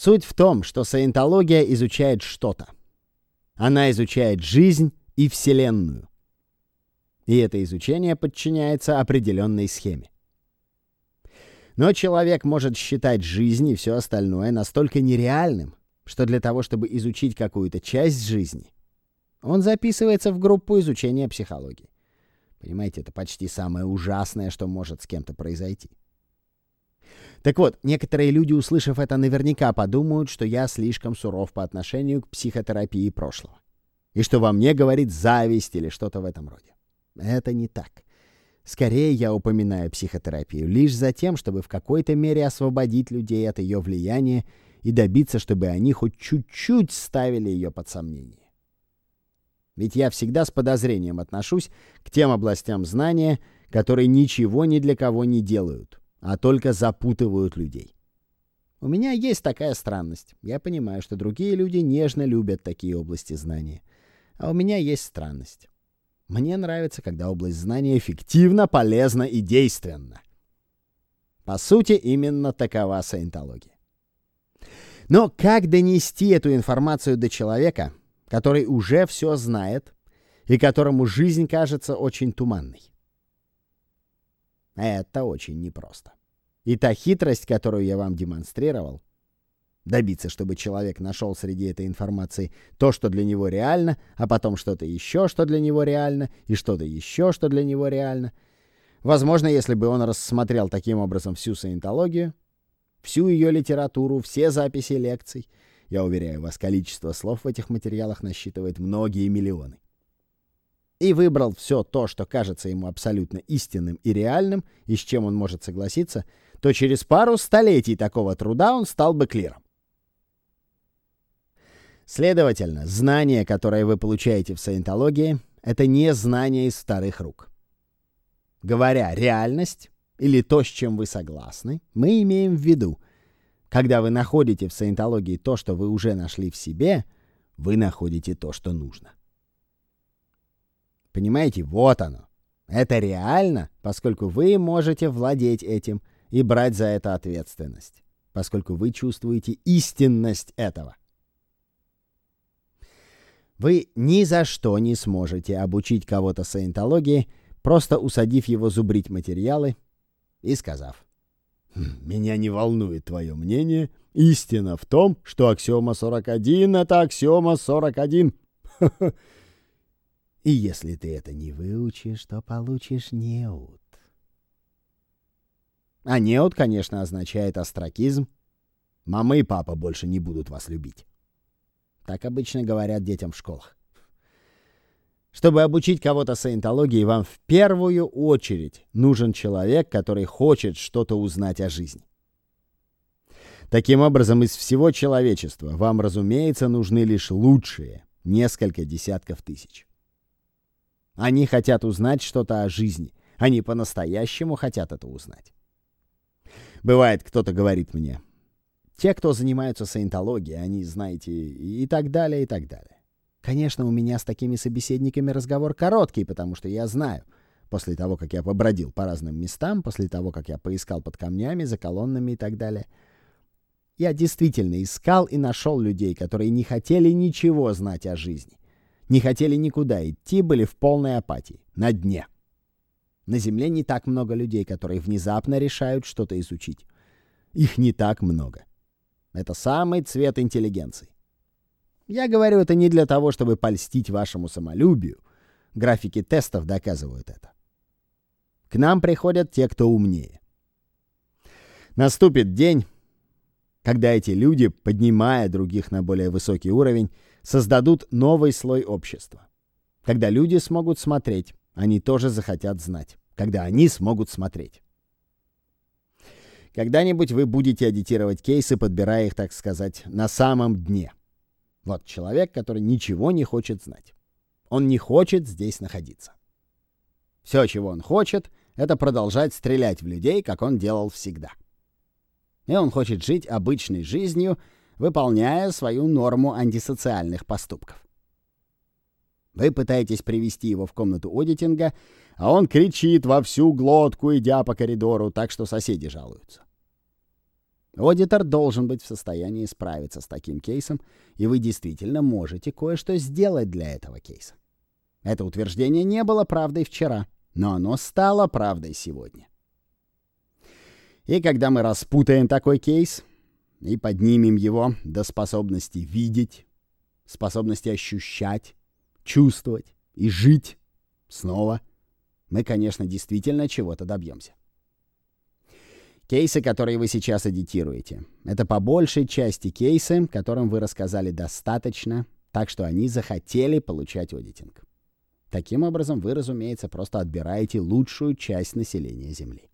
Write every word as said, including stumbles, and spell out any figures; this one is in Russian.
Суть в том, что саентология изучает что-то. Она изучает жизнь и Вселенную. И это изучение подчиняется определенной схеме. Но человек может считать жизнь и все остальное настолько нереальным, что для того, чтобы изучить какую-то часть жизни, он записывается в группу изучения психологии. Понимаете, это почти самое ужасное, что может с кем-то произойти. Так вот, некоторые люди, услышав это, наверняка подумают, что я слишком суров по отношению к психотерапии прошлого. И что во мне говорит зависть или что-то в этом роде. Это не так. Скорее, я упоминаю психотерапию лишь за тем, чтобы в какой-то мере освободить людей от ее влияния и добиться, чтобы они хоть чуть-чуть ставили ее под сомнение. Ведь я всегда с подозрением отношусь к тем областям знания, которые ничего ни для кого не делают, а только запутывают людей. У меня есть такая странность. Я понимаю, что другие люди нежно любят такие области знания. А у меня есть странность. Мне нравится, когда область знания эффективна, полезна и действенна. По сути, именно такова саентология. Но как донести эту информацию до человека, который уже все знает и которому жизнь кажется очень туманной? Это очень непросто. И та хитрость, которую я вам демонстрировал, добиться, чтобы человек нашел среди этой информации то, что для него реально, а потом что-то еще, что для него реально, и что-то еще, что для него реально. Возможно, если бы он рассмотрел таким образом всю саентологию, всю ее литературу, все записи лекций, я уверяю вас, количество слов в этих материалах насчитывает многие миллионы, и выбрал все то, что кажется ему абсолютно истинным и реальным, и с чем он может согласиться, то через пару столетий такого труда он стал бы клиром. Следовательно, знание, которое вы получаете в саентологии, это не знание из старых рук. Говоря «реальность» или то, с чем вы согласны, мы имеем в виду, когда вы находите в саентологии то, что вы уже нашли в себе, вы находите то, что нужно. Понимаете, вот оно. Это реально, поскольку вы можете владеть этим и брать за это ответственность, поскольку вы чувствуете истинность этого. Вы ни за что не сможете обучить кого-то саентологии, просто усадив его зубрить материалы и сказав: «Меня не волнует твое мнение. Истина в том, что аксиома сорок один — это аксиома сорок один. И если ты это не выучишь, то получишь неуд». А неуд, конечно, означает остракизм. Мама и папа больше не будут вас любить. Так обычно говорят детям в школах. Чтобы обучить кого-то саентологии, вам в первую очередь нужен человек, который хочет что-то узнать о жизни. Таким образом, из всего человечества вам, разумеется, нужны лишь лучшие, несколько десятков тысяч. Они хотят узнать что-то о жизни. Они по-настоящему хотят это узнать. Бывает, кто-то говорит мне: те, кто занимаются саентологией, они, знаете, и так далее, и так далее. Конечно, у меня с такими собеседниками разговор короткий, потому что я знаю, после того, как я побродил по разным местам, после того, как я поискал под камнями, за колоннами и так далее, я действительно искал и нашел людей, которые не хотели ничего знать о жизни, не хотели никуда идти, были в полной апатии, на дне. На Земле не так много людей, которые внезапно решают что-то изучить. Их не так много. Это самый цвет интеллигенции. Я говорю это не для того, чтобы польстить вашему самолюбию. Графики тестов доказывают это. К нам приходят те, кто умнее. Наступит день, когда эти люди, поднимая других на более высокий уровень, создадут новый слой общества. Когда люди смогут смотреть, они тоже захотят знать. Когда они смогут смотреть. Когда-нибудь вы будете эдитировать кейсы, подбирая их, так сказать, на самом дне. Вот человек, который ничего не хочет знать. Он не хочет здесь находиться. Все, чего он хочет, это продолжать стрелять в людей, как он делал всегда. И он хочет жить обычной жизнью, выполняя свою норму антисоциальных поступков. Вы пытаетесь привести его в комнату одитинга, а он кричит во всю глотку, идя по коридору, так что соседи жалуются. Аудитор должен быть в состоянии справиться с таким кейсом, и вы действительно можете кое-что сделать для этого кейса. Это утверждение не было правдой вчера, но оно стало правдой сегодня. И когда мы распутаем такой кейс и поднимем его до способности видеть, способности ощущать, чувствовать и жить снова, мы, конечно, действительно чего-то добьемся. Кейсы, которые вы сейчас эдитируете, это по большей части кейсы, которым вы рассказали достаточно, так что они захотели получать аудитинг. Таким образом, вы, разумеется, просто отбираете лучшую часть населения Земли.